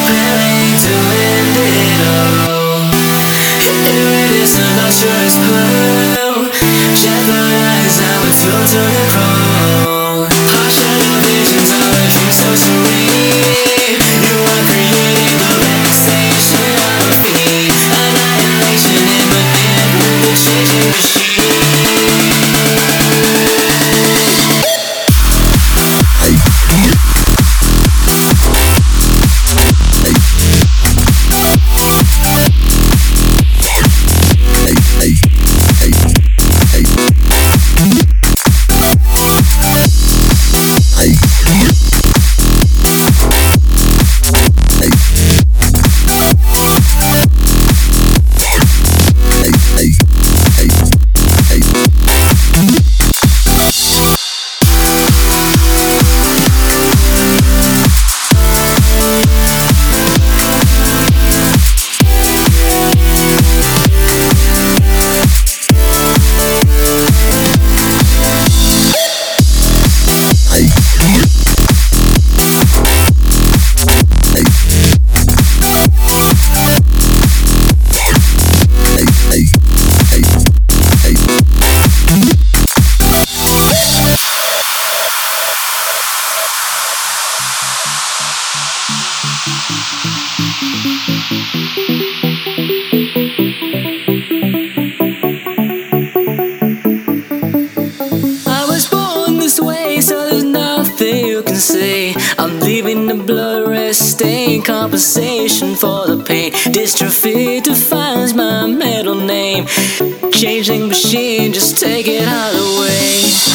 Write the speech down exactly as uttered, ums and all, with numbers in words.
preparing to end it all. Iridescent, lustrous pearl, jeopardize our throat to the crawl. Harsh shadow visions of a dream so serene. You are creating the relaxation of a fiend. Annihilation in within the changing machine. I'm leaving the blood red stain, compensation for the pain. Dystrophy defines my middle name. Changing machine, just take it out of the way.